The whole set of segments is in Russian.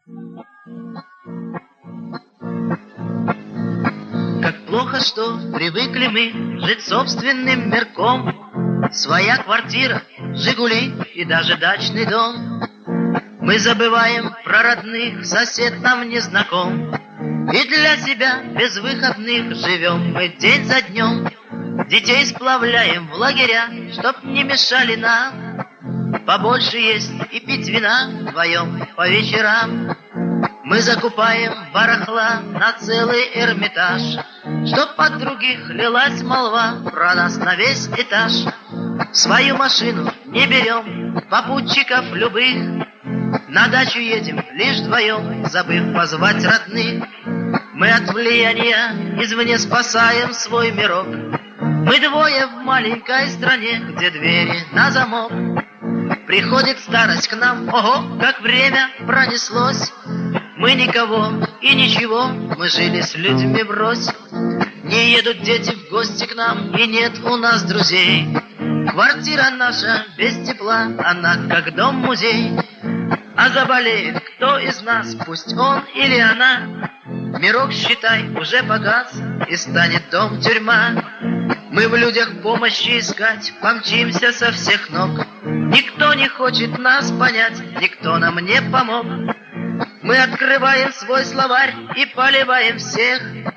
Как плохо, что привыкли мы жить собственным мирком. Своя квартира, «Жигули» и даже дачный дом. Мы забываем про родных, сосед нам не знаком. И для себя без выходных живем мы день за днем. Детей сплавляем в лагеря, чтоб не мешали нам. Побольше есть и пить вина вдвоем по вечерам. Мы закупаем барахла на целый Эрмитаж, чтоб от других лилась молва про нас на весь этаж. Свою машину не берем, попутчиков любых, на дачу едем лишь вдвоем, забыв позвать родных. Мы от влияния извне спасаем свой мирок. Мы двое в маленькой стране, где двери на замок. Приходит старость к нам, ого, как время пронеслось. Мы никого и ничего, мы жили с людьми врозь. Не едут дети в гости к нам, и нет у нас друзей. Квартира наша без тепла, она как дом-музей. А заболеет кто из нас, пусть он или она, мирок, считай, уже погас, и станет дом-тюрьма. Мы в людях помощи искать помчимся со всех ног. Никто не хочет нас понять, никто нам не помог. Мы открываем свой словарь и поливаем всех.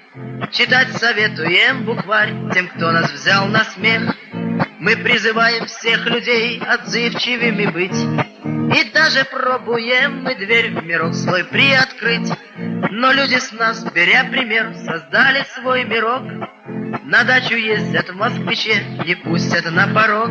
Читать советуем букварь тем, кто нас взял на смех. Мы призываем всех людей отзывчивыми быть. И даже пробуем мы дверь в мирок свой приоткрыть. Но люди с нас, беря пример, создали свой мирок. На дачу ездят в москвиче, не пустят на порог.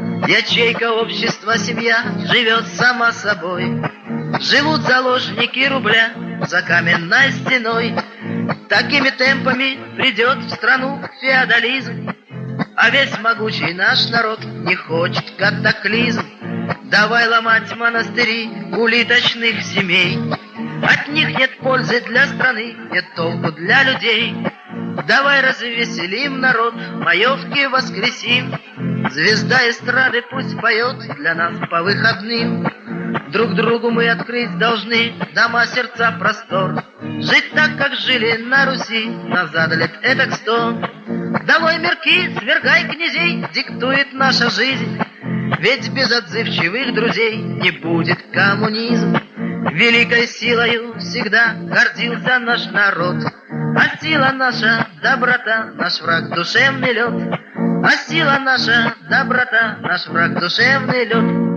Ячейка общества, семья живет сама собой. Живут заложники рубля за каменной стеной. Такими темпами придет в страну феодализм, а весь могучий наш народ не хочет катаклизм. Давай ломать монастыри улиточных семей. От них нет пользы для страны, нет толку для людей. Давай развеселим народ, маевки воскресим. Звезда эстрады пусть поет для нас по выходным. Друг другу мы открыть должны дома, сердца, простор. Жить так, как жили на Руси назад лет этак 100. Долой мирки, свергай князей, диктует наша жизнь. Ведь без отзывчивых друзей не будет коммунизм. Великой силою всегда гордился наш народ. А сила наша доброта, наш враг душевный лед. А сила наша доброта, наш враг душевный лед.